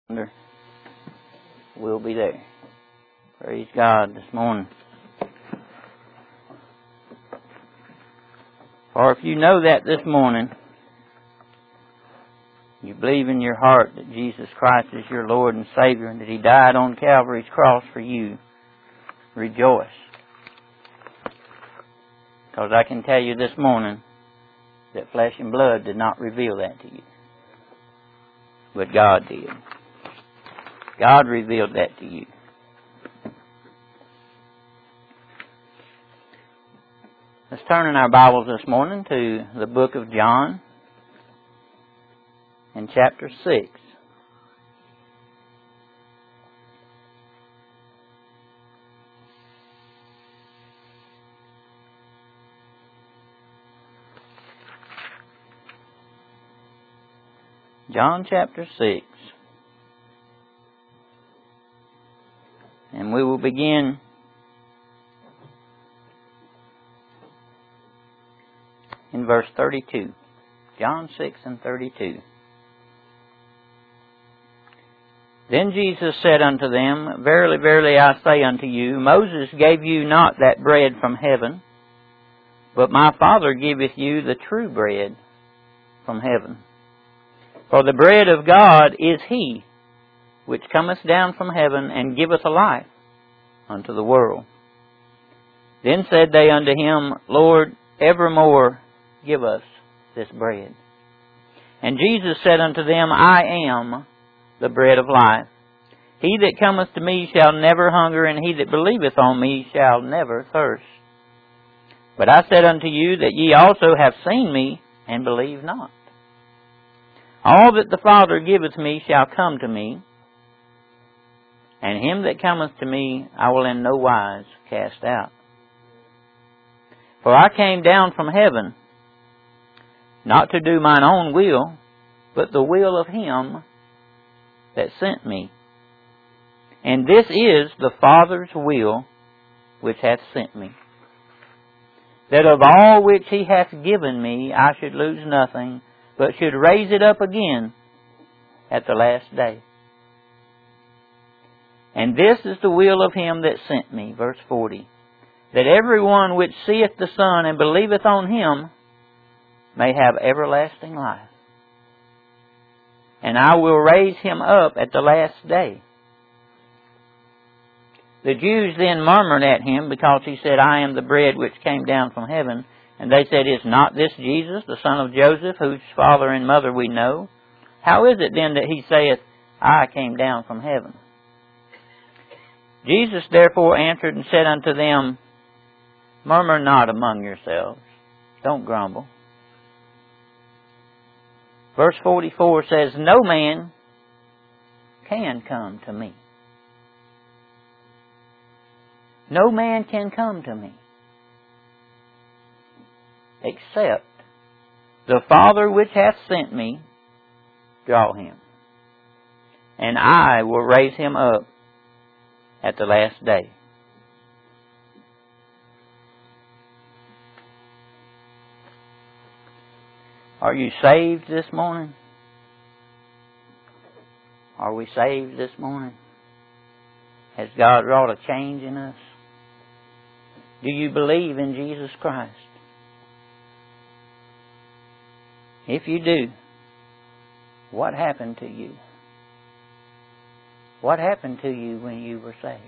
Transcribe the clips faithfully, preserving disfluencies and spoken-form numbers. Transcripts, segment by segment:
We'll be there. Praise God this morning. For if you know that this morning, you believe in your heart that Jesus Christ is your Lord and Savior and that He died on Calvary's cross for you, rejoice. Because I can tell you this morning that flesh and blood did not reveal that to you. But God did. God revealed that to you. Let's turn in our Bibles this morning to the book of John in chapter six. John chapter six. And we will begin in verse thirty-two. John six and thirty-two. Then Jesus said unto them, Verily, verily, I say unto you, Moses gave you not that bread from heaven, but my Father giveth you the true bread from heaven. For the bread of God is He which cometh down from heaven and giveth life unto the world. Then said they unto Him, Lord, evermore give us this bread. And Jesus said unto them, I am the bread of life. He that cometh to me shall never hunger, and he that believeth on me shall never thirst. But I said unto you that ye also have seen me, and believe not. All that the Father giveth me shall come to me, and him that cometh to me I will in no wise cast out. For I came down from heaven, not to do mine own will, but the will of Him that sent me. And this is the Father's will which hath sent me, that of all which He hath given me I should lose nothing, but should raise it up again at the last day. And this is the will of Him that sent me, verse forty, that every one which seeth the Son and believeth on Him may have everlasting life. And I will raise him up at the last day. The Jews then murmured at Him, because He said, I am the bread which came down from heaven. And they said, Is not this Jesus, the son of Joseph, whose father and mother we know? How is it then that He saith, I came down from heaven? Jesus therefore answered and said unto them, Murmur not among yourselves. Don't grumble. Verse forty-four says, No man can come to me. No man can come to me, except the Father which hath sent me draw him. And I will raise him up at the last day. Are you saved this morning? Are we saved this morning? Has God wrought a change in us? Do you believe in Jesus Christ? If you do, what happened to you? What happened to you when you were saved?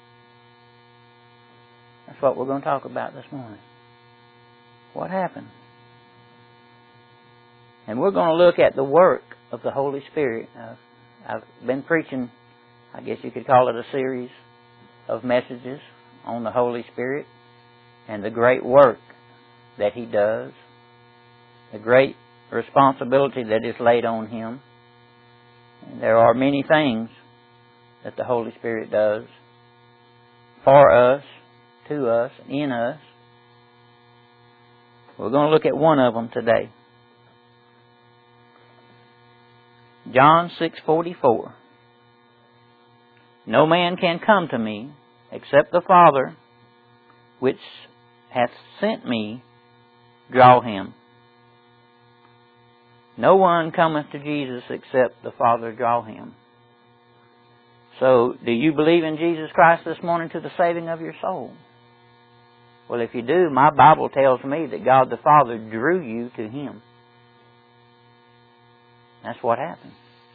That's what we're going to talk about this morning. What happened? And we're going to look at the work of the Holy Spirit. I've, I've been preaching, I guess you could call it a series of messages on the Holy Spirit and the great work that He does, the great responsibility that is laid on Him. And there are many things that the Holy Spirit does for us, to us, in us. We're going to look at one of them today. John six forty-four. No man can come to me except the Father which hath sent me draw him. No one cometh to Jesus except the Father draw him. So, do you believe in Jesus Christ this morning to the saving of your soul? Well, if you do, my Bible tells me that God the Father drew you to Him. That's what happened.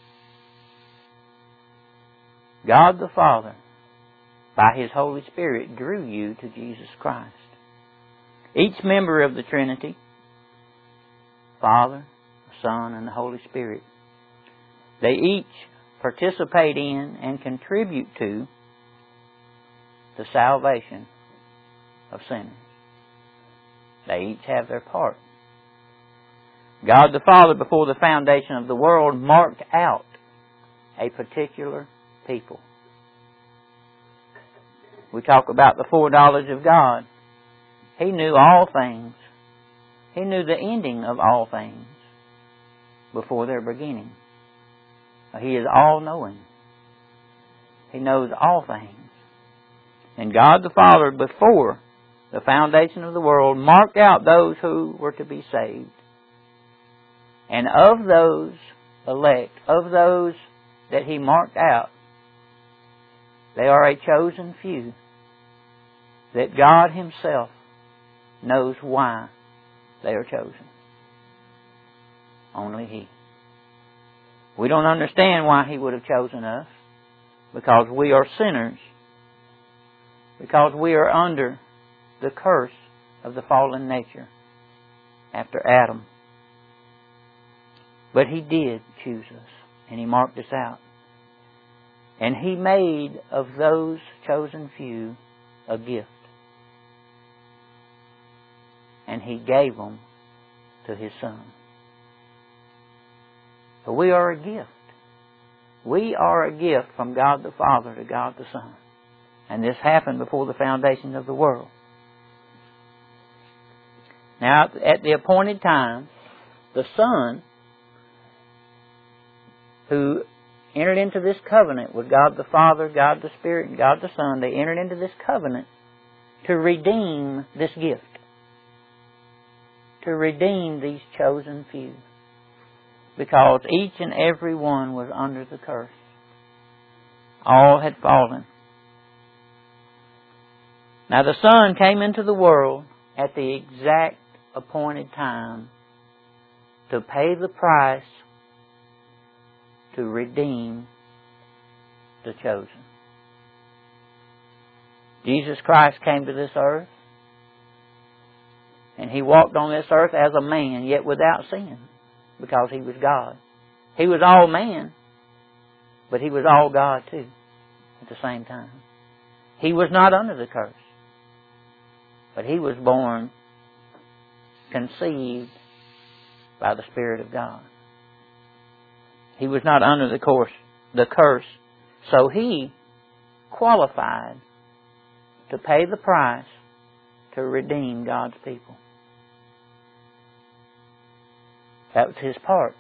God the Father, by His Holy Spirit, drew you to Jesus Christ. Each member of the Trinity, Father, Son, and the Holy Spirit, they each participate in and contribute to the salvation of sinners. They each have their part. God the Father, before the foundation of the world, marked out a particular people. We talk about the foreknowledge of God. He knew all things. He knew the ending of all things before their beginning. He is all-knowing. He knows all things. And God the Father, before the foundation of the world, marked out those who were to be saved. And of those elect, of those that He marked out, they are a chosen few that God Himself knows why they are chosen. Only He. We don't understand why He would have chosen us, because we are sinners, because we are under the curse of the fallen nature after Adam. But He did choose us, and He marked us out. And He made of those chosen few a gift. And He gave them to His Son. So we are a gift. We are a gift from God the Father to God the Son. And this happened before the foundation of the world. Now, at the appointed time, the Son, who entered into this covenant with God the Father, God the Spirit, and God the Son, they entered into this covenant to redeem this gift. To redeem these chosen few. Because each and every one was under the curse. All had fallen. Now the Son came into the world at the exact appointed time to pay the price to redeem the chosen. Jesus Christ came to this earth, and He walked on this earth as a man, yet without sin, because He was God. He was all man, but He was all God too at the same time. He was not under the curse, but He was born, conceived by the Spirit of God. He was not under the course, the curse, so He qualified to pay the price to redeem God's people. That was His part.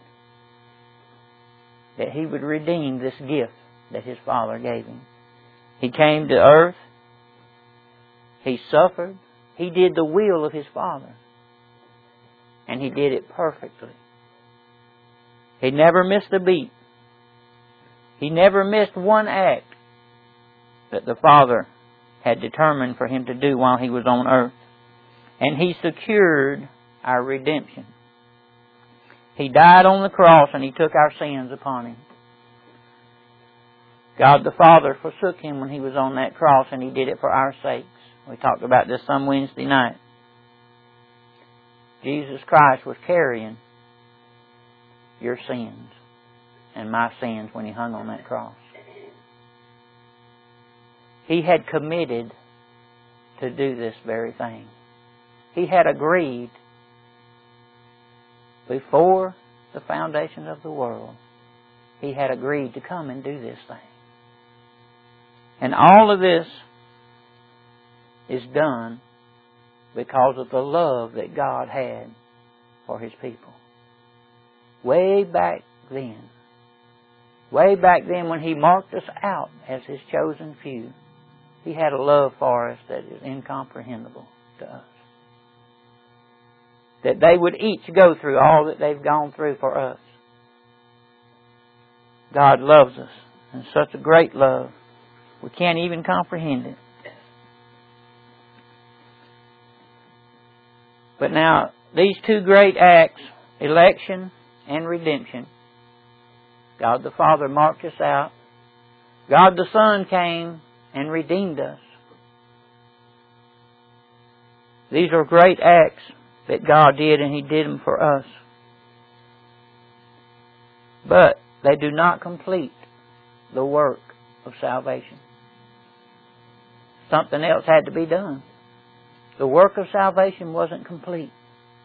That He would redeem this gift that His Father gave Him. He came to earth. He suffered. He did the will of His Father. And He did it perfectly. He never missed a beat. He never missed one act that the Father had determined for Him to do while He was on earth. And He secured our redemption. He died on the cross and He took our sins upon Him. God the Father forsook Him when He was on that cross, and He did it for our sakes. We talked about this some Wednesday night. Jesus Christ was carrying your sins and my sins when He hung on that cross. He had committed to do this very thing. He had agreed before the foundation of the world. He had agreed to come and do this thing. And all of this is done because of the love that God had for His people. Way back then, way back then when He marked us out as His chosen few, He had a love for us that is incomprehensible to us. That they would each go through all that they've gone through for us. God loves us And such a great love. We can't even comprehend it. But now, these two great acts, election and redemption, God the Father marked us out. God the Son came and redeemed us. These are great acts that God did, and He did them for us. But they do not complete the work of salvation. Something else had to be done. The work of salvation wasn't complete.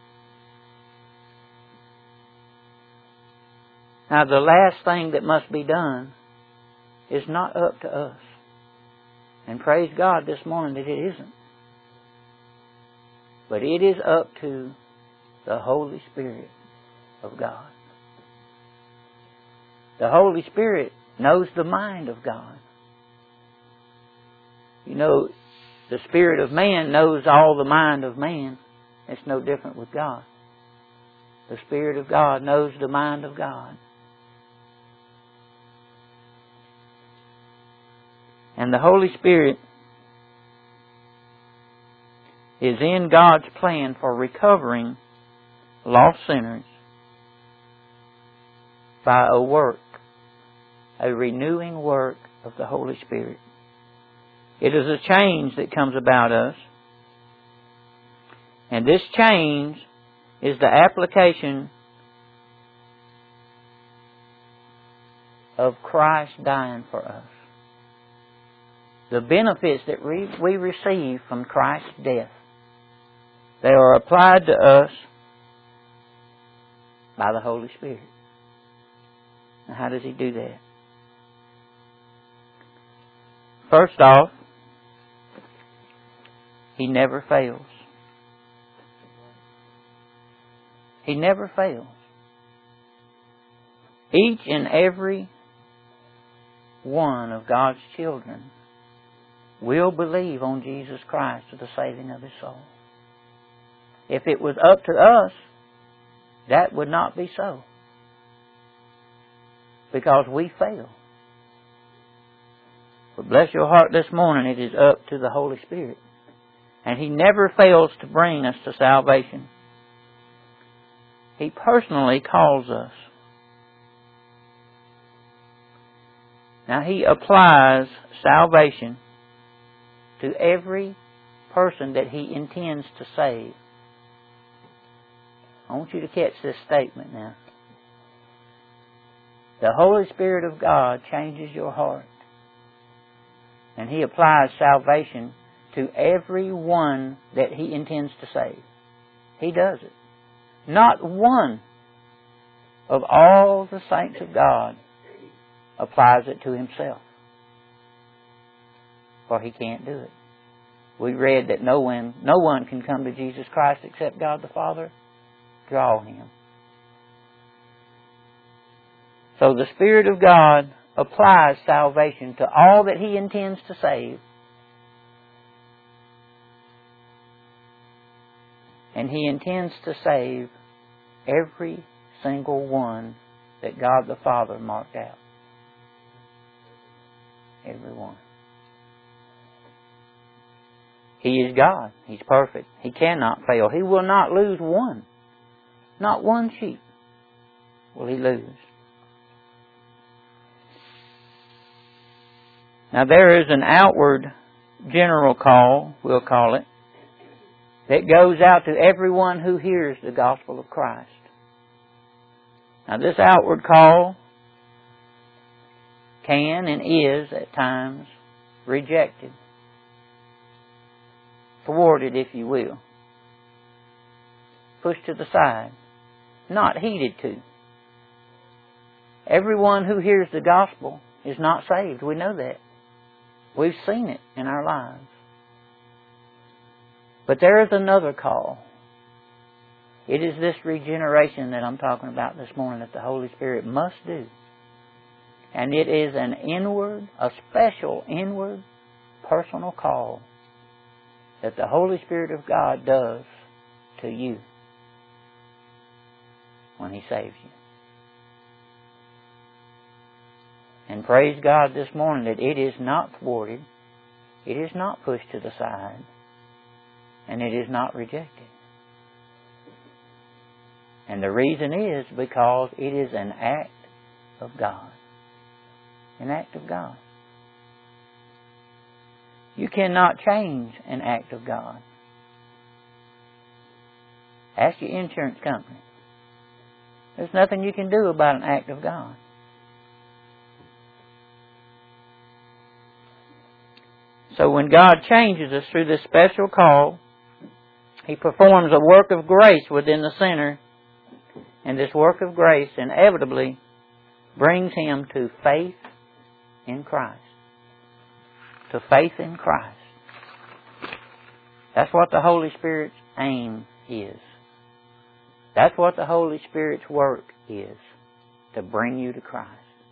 Now, the last thing that must be done is not up to us. And praise God this morning that it isn't. But it is up to the Holy Spirit of God. The Holy Spirit knows the mind of God. You know, the spirit of man knows all the mind of man. It's no different with God. The Spirit of God knows the mind of God. And the Holy Spirit is in God's plan for recovering lost sinners by a work, a renewing work of the Holy Spirit. It is a change that comes about us. And this change is the application of Christ dying for us. The benefits that we, we receive from Christ's death, they are applied to us by the Holy Spirit. Now, how does He do that? First off, He never fails. He never fails. Each and every one of God's children will believe on Jesus Christ for the saving of his soul. If it was up to us, that would not be so. Because we fail. But bless your heart this morning, it is up to the Holy Spirit. And He never fails to bring us to salvation. He personally calls us. Now He applies salvation to every person that He intends to save. I want you to catch this statement now. The Holy Spirit of God changes your heart. And He applies salvation to every one that He intends to save. He does it. Not one of all the saints of God applies it to himself. For he can't do it. We read that no one, no one can come to Jesus Christ except God the Father draw him. So the Spirit of God applies salvation to all that He intends to save. And He intends to save every single one that God the Father marked out. Every one. He is God. He's perfect. He cannot fail. He will not lose one. Not one sheep will He lose. Now there is an outward general call, we'll call it, that goes out to everyone who hears the gospel of Christ. Now this outward call can and is at times rejected. Thwarted, if you will. Pushed to the side. Not heeded to. Everyone who hears the gospel is not saved. We know that. We've seen it in our lives. But there is another call. It is this regeneration that I'm talking about this morning that the Holy Spirit must do. And it is an inward, a special inward, personal call that the Holy Spirit of God does to you when He saves you. And praise God this morning that it is not thwarted, it is not pushed to the side, and it is not rejected. And the reason is because it is an act of God. An act of God. You cannot change an act of God. Ask your insurance company. There's nothing you can do about an act of God. So when God changes us through this special call, He performs a work of grace within the sinner, and this work of grace inevitably brings him to faith in Christ. To faith in Christ. That's what the Holy Spirit's aim is. That's what the Holy Spirit's work is. To bring you to Christ.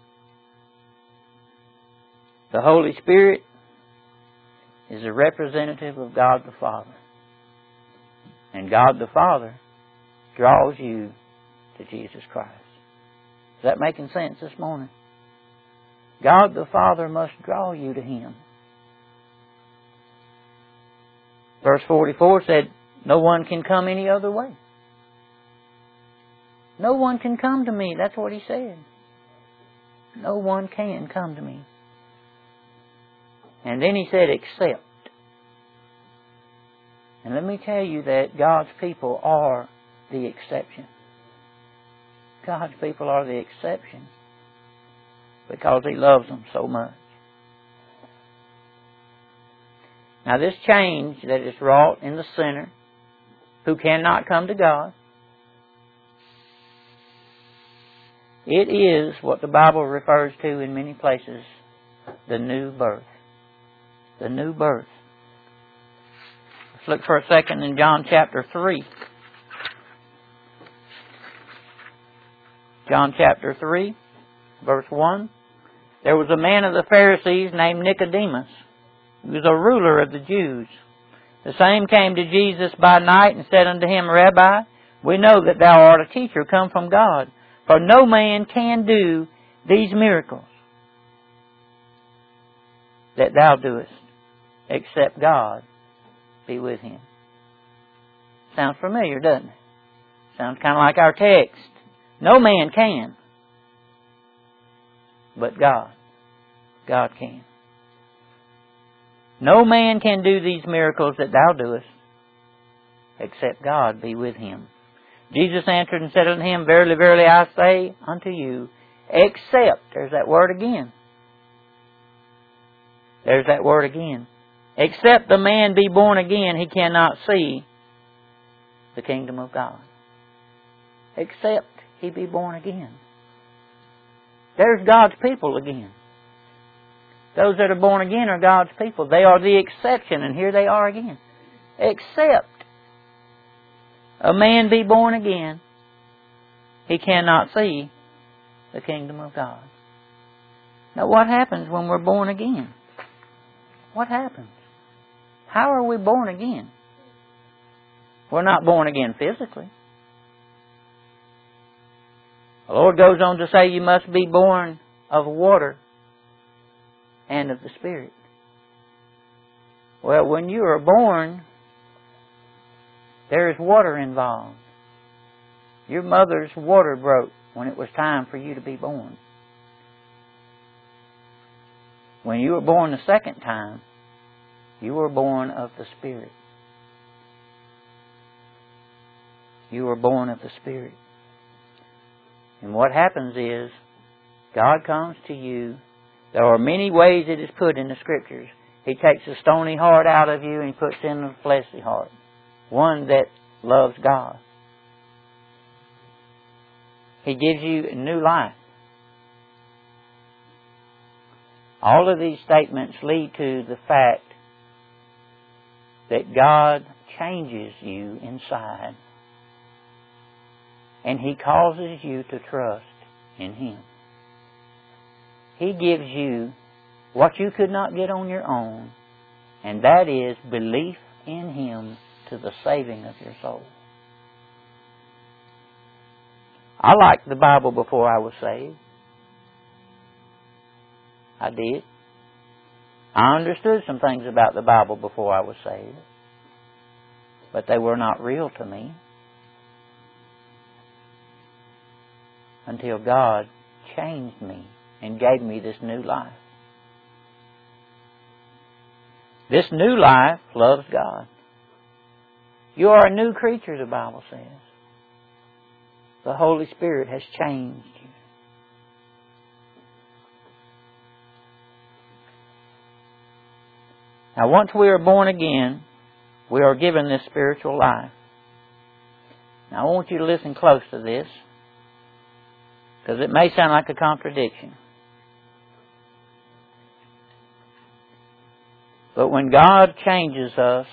The Holy Spirit is a representative of God the Father. And God the Father draws you to Jesus Christ. Is that making sense this morning? God the Father must draw you to Him. Verse forty-four said, no one can come any other way. No one can come to me. That's what He said. No one can come to me. And then He said, except. And let me tell you that God's people are the exception. God's people are the exception because He loves them so much. Now this change that is wrought in the sinner who cannot come to God, it is what the Bible refers to in many places, the new birth. The new birth. Let's look for a second in John chapter three. John chapter three, verse one. There was a man of the Pharisees named Nicodemus. He was a ruler of the Jews. The same came to Jesus by night and said unto him, Rabbi, we know that thou art a teacher come from God, for no man can do these miracles that thou doest, except God be with him. Sounds familiar, doesn't it? Sounds kind of like our text. No man can, but God. God can. No man can do these miracles that thou doest, except God be with him. Jesus answered and said unto him, Verily, verily, I say unto you, except, there's that word again. There's that word again. Except the man be born again, he cannot see the kingdom of God. Except he be born again. There's God's people again. Those that are born again are God's people. They are the exception, and here they are again. Except a man be born again, he cannot see the kingdom of God. Now what happens when we're born again? What happens? How are we born again? We're not born again physically. The Lord goes on to say you must be born of water and of the Spirit. Well, when you are born, there is water involved. Your mother's water broke when it was time for you to be born. When you were born the second time, you were born of the Spirit. You were born of the Spirit. And what happens is, God comes to you. There are many ways it is put in the Scriptures. He takes a stony heart out of you and He puts in a fleshly heart. One that loves God. He gives you a new life. All of these statements lead to the fact that God changes you inside. And He causes you to trust in Him. He gives you what you could not get on your own, and that is belief in Him to the saving of your soul. I liked the Bible before I was saved. I did. I understood some things about the Bible before I was saved, but they were not real to me until God changed me and gave me this new life. This new life loves God. You are a new creature, the Bible says. The Holy Spirit has changed you. Now, once we are born again, we are given this spiritual life. Now, I want you to listen close to this, because it may sound like a contradiction. But when God changes us,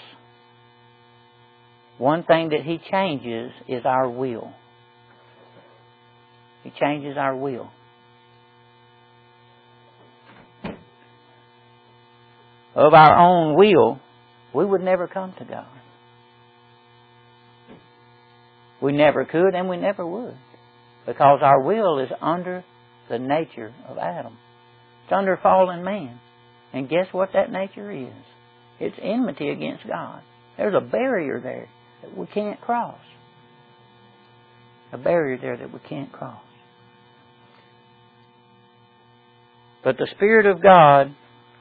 one thing that He changes is our will. He changes our will. Of our own will, we would never come to God. We never could and we never would. Because our will is under the nature of Adam. It's under fallen man. And guess what that nature is? It's enmity against God. There's a barrier there that we can't cross. A barrier there that we can't cross. But the Spirit of God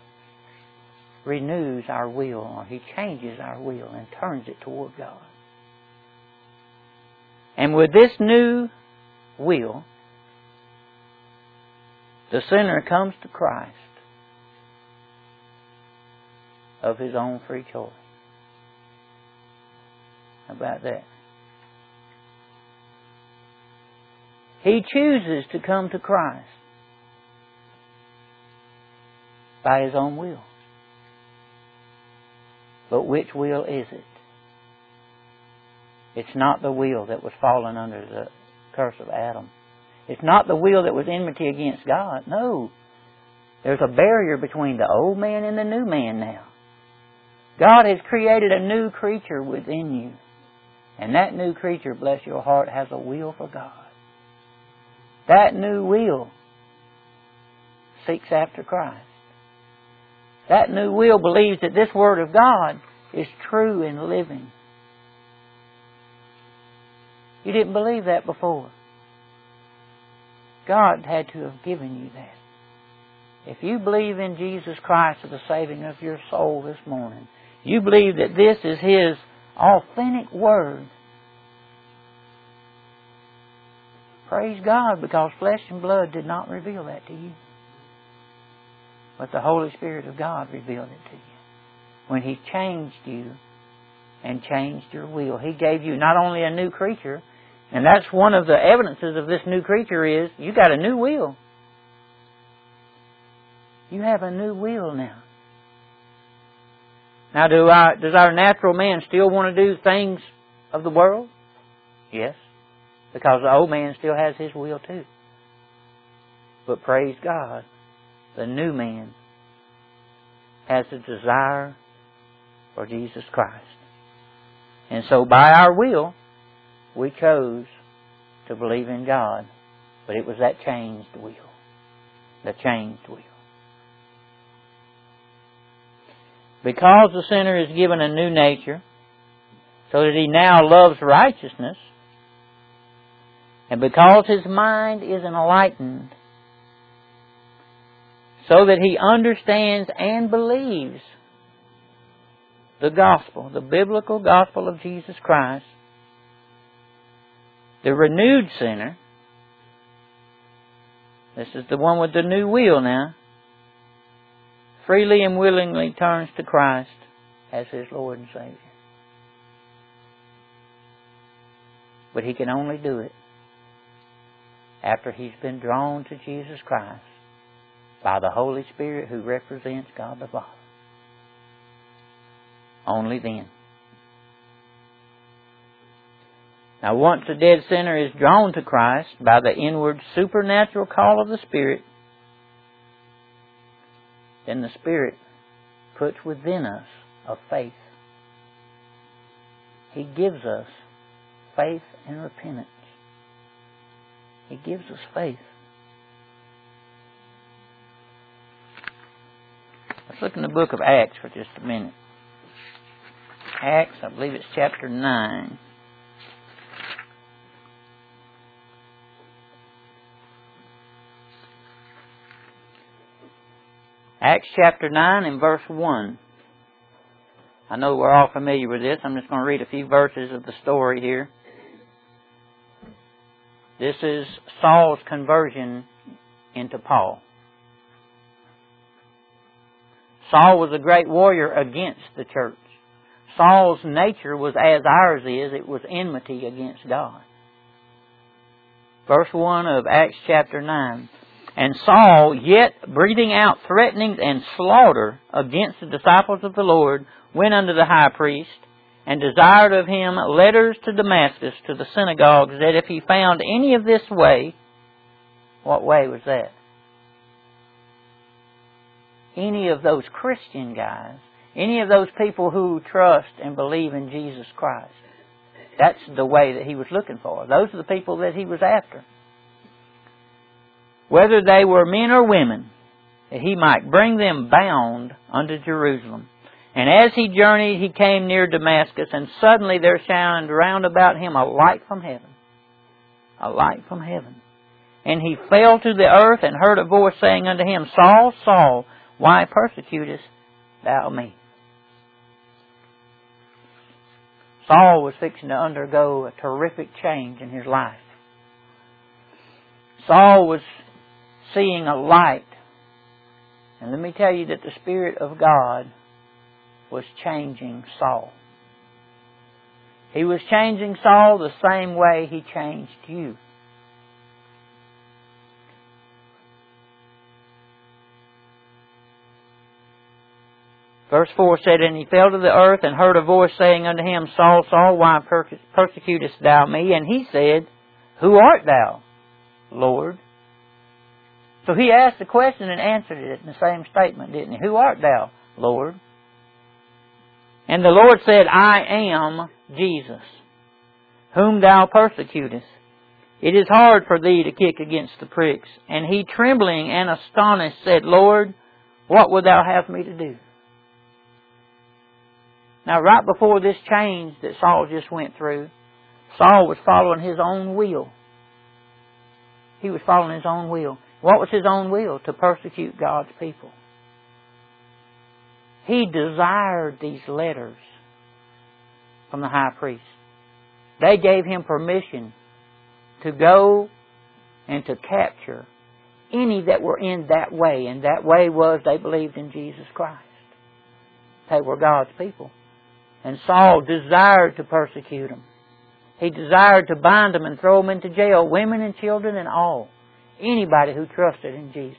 renews our will, or He changes our will and turns it toward God. And with this new will, the sinner comes to Christ of his own free choice. How about that? He chooses to come to Christ by his own will. But which will is it? It's not the will that was fallen under the curse of Adam. It's not the will that was enmity against God. No. There's a barrier between the old man and the new man now. God has created a new creature within you. And that new creature, bless your heart, has a will for God. That new will seeks after Christ. That new will believes that this Word of God is true and living. You didn't believe that before. God had to have given you that. If you believe in Jesus Christ as the saving of your soul this morning, you believe that this is His authentic Word. Praise God, because flesh and blood did not reveal that to you. But the Holy Spirit of God revealed it to you. When He changed you and changed your will. He gave you not only a new creature, and that's one of the evidences of this new creature is you got a new will. You have a new will now. Now, do our, does our natural man still want to do things of the world? Yes. Because the old man still has his will too. But praise God, the new man has a desire for Jesus Christ. And so by our will, we chose to believe in God. But it was that changed will. The changed will. Because the sinner is given a new nature, so that he now loves righteousness, and because his mind is enlightened, so that he understands and believes the gospel, the biblical gospel of Jesus Christ, the renewed sinner, this is the one with the new will now, freely and willingly turns to Christ as his Lord and Savior. But he can only do it after he's been drawn to Jesus Christ by the Holy Spirit who represents God the Father. Only then. Now, once a dead sinner is drawn to Christ by the inward supernatural call of the Spirit, then the Spirit puts within us a faith. He gives us faith and repentance. He gives us faith. Let's look in the book of Acts for just a minute. Acts, I believe it's chapter nine. Acts chapter nine and verse one. I know we're all familiar with this. I'm just going to read a few verses of the story here. This is Saul's conversion into Paul. Saul was a great warrior against the church. Saul's nature was as ours is. It was enmity against God. Verse one of Acts chapter nine. And Saul, yet breathing out threatenings and slaughter against the disciples of the Lord, went unto the high priest, and desired of him letters to Damascus, to the synagogues, that if he found any of this way, what way was that? Any of those Christian guys, any of those people who trust and believe in Jesus Christ. That's the way that he was looking for. Those are the people that he was after. Whether they were men or women, that he might bring them bound unto Jerusalem. And as he journeyed, he came near Damascus, and suddenly there shined round about him a light from heaven. A light from heaven. And he fell to the earth, and heard a voice saying unto him, Saul, Saul, why persecutest thou me? Saul was fixing to undergo a terrific change in his life. Saul was seeing a light. And let me tell you that the Spirit of God was changing Saul. He was changing Saul the same way He changed you. Verse four said, And he fell to the earth, and heard a voice saying unto him, Saul, Saul, why persecutest thou me? And he said, Who art thou, Lord? So he asked the question and answered it in the same statement, didn't he? Who art thou, Lord? And the Lord said, I am Jesus, whom thou persecutest. It is hard for thee to kick against the pricks. And he, trembling and astonished, said, Lord, what wilt thou have me to do? Now, right before this change that Saul just went through, Saul was following his own will. He was following his own will. What was his own will? To persecute God's people. He desired these letters from the high priest. They gave him permission to go and to capture any that were in that way. And that way was they believed in Jesus Christ. They were God's people. And Saul desired to persecute them. He desired to bind them and throw them into jail, women and children and all. Anybody who trusted in Jesus.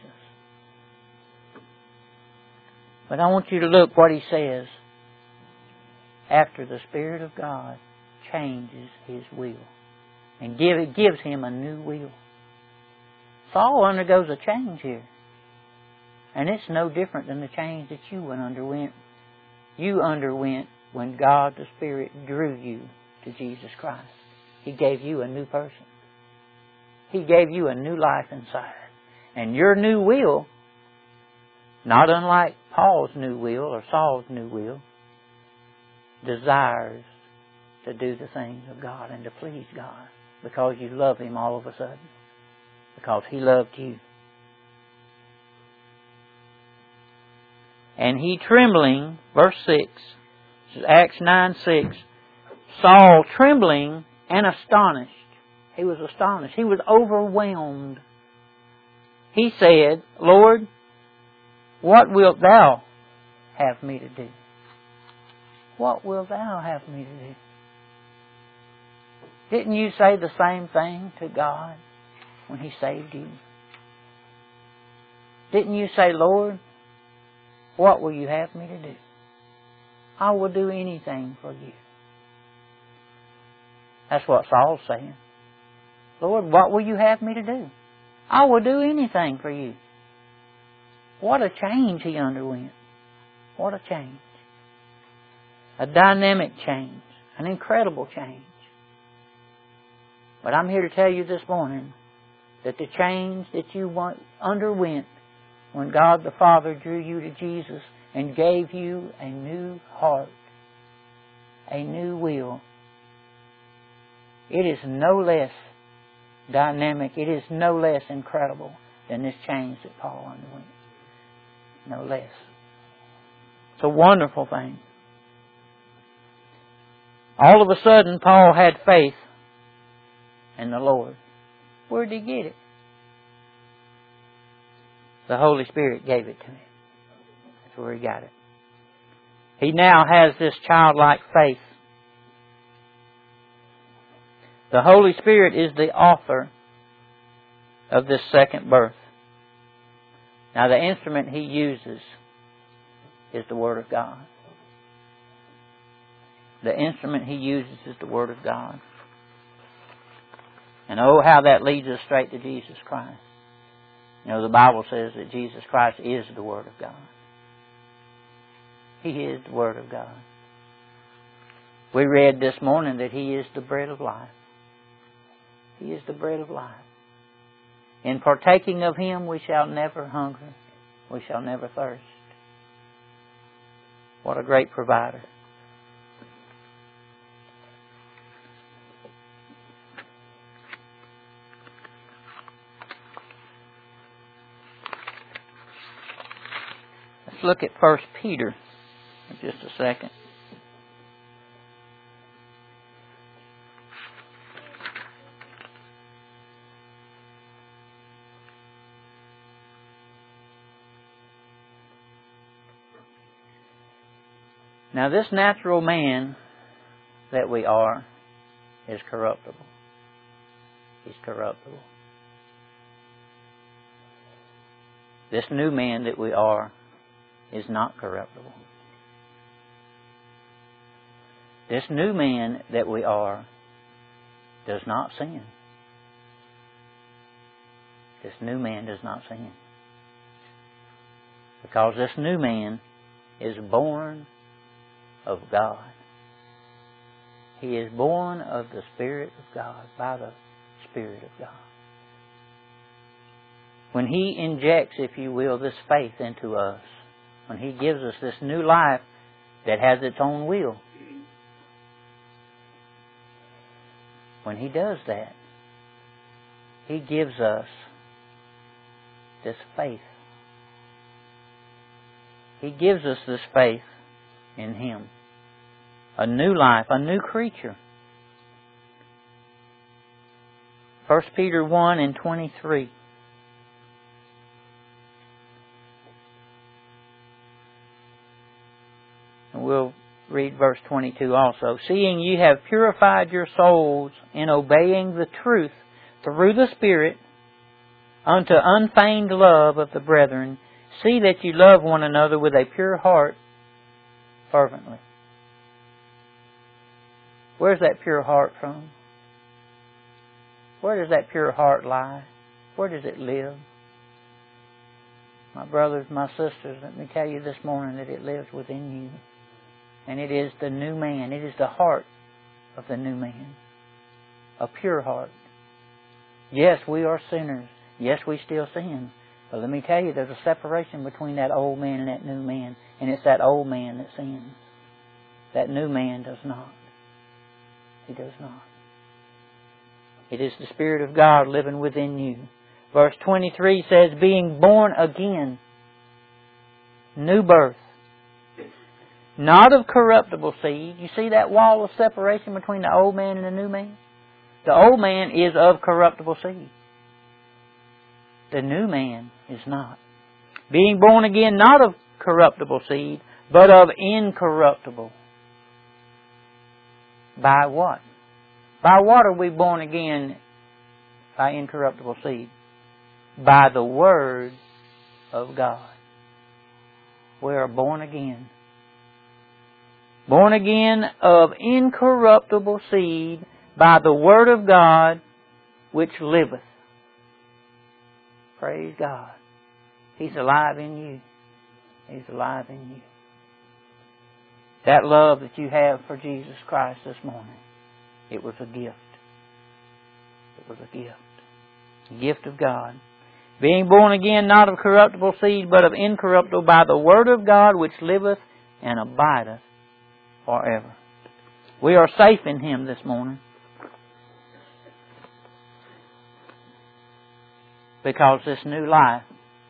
But I want you to look what he says after the Spirit of God changes his will and give, it gives him a new will. Saul undergoes a change here. And it's no different than the change that you underwent. You underwent when God the Spirit drew you to Jesus Christ. He gave you a new person. He gave you a new life inside. And your new will, not unlike Paul's new will or Saul's new will, desires to do the things of God and to please God because you love Him all of a sudden. Because He loved you. And he trembling, verse six, Acts nine six, Saul trembling and astonished. He was astonished. He was overwhelmed. He said, Lord, what wilt thou have me to do? What wilt thou have me to do? Didn't you say the same thing to God when He saved you? Didn't you say, Lord, what will you have me to do? I will do anything for you. That's what Saul's saying. Lord, what will you have me to do? I will do anything for you. What a change he underwent. What a change. A dynamic change. An incredible change. But I'm here to tell you this morning that the change that you underwent when God the Father drew you to Jesus and gave you a new heart, a new will, it is no less dynamic, it is no less incredible than this change that Paul underwent. No less. It's a wonderful thing. All of a sudden, Paul had faith in the Lord. Where did he get it? The Holy Spirit gave it to him. That's where he got it. He now has this childlike faith. The Holy Spirit is the author of this second birth. Now, the instrument He uses is the Word of God. The instrument He uses is the Word of God. And oh, how that leads us straight to Jesus Christ. You know, the Bible says that Jesus Christ is the Word of God. He is the Word of God. We read this morning that He is the bread of life. He is the bread of life. In partaking of Him, we shall never hunger. We shall never thirst. What a great provider. Let's look at First Peter for just a second. Now, this natural man that we are is corruptible. He's corruptible. This new man that we are is not corruptible. This new man that we are does not sin. This new man does not sin. Because this new man is born of God. He is born of the Spirit of God, by the Spirit of God. When He injects, if you will, this faith into us, when He gives us this new life that has its own will, when He does that, He gives us this faith. He gives us this faith in Him. A new life, a new creature. First Peter one and twenty-three. And we'll read verse twenty-two also. Seeing ye have purified your souls in obeying the truth through the Spirit unto unfeigned love of the brethren, see that you love one another with a pure heart fervently. Where's that pure heart from? Where does that pure heart lie? Where does it live? My brothers, my sisters, let me tell you this morning that it lives within you. And it is the new man. It is the heart of the new man. A pure heart. Yes, we are sinners. Yes, we still sin. But let me tell you, there's a separation between that old man and that new man. And it's that old man that sins. That new man does not. He does not. It is the Spirit of God living within you. Verse twenty-three says, being born again, new birth, not of corruptible seed. You see that wall of separation between the old man and the new man? The old man is of corruptible seed. The new man is not. Being born again, not of corruptible seed, but of incorruptible. By what? By what are we born again by incorruptible seed? By the Word of God. We are born again. Born again of incorruptible seed by the Word of God which liveth. Praise God. He's alive in you. He's alive in you. That love that you have for Jesus Christ this morning, it was a gift. It was a gift. A gift of God. Being born again, not of corruptible seed, but of incorruptible, by the word of God, which liveth and abideth forever. We are safe in Him this morning, because this new life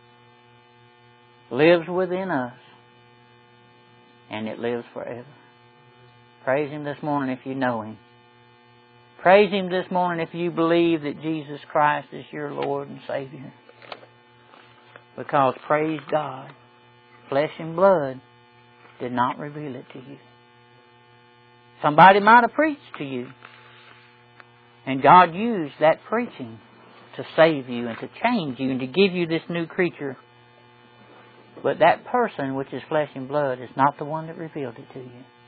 lives within us, and it lives forever. Praise Him this morning if you know Him. Praise Him this morning if you believe that Jesus Christ is your Lord and Savior. Because, praise God, flesh and blood did not reveal it to you. Somebody might have preached to you, and God used that preaching to save you and to change you and to give you this new creature. But that person, which is flesh and blood, is not the one that revealed it to you.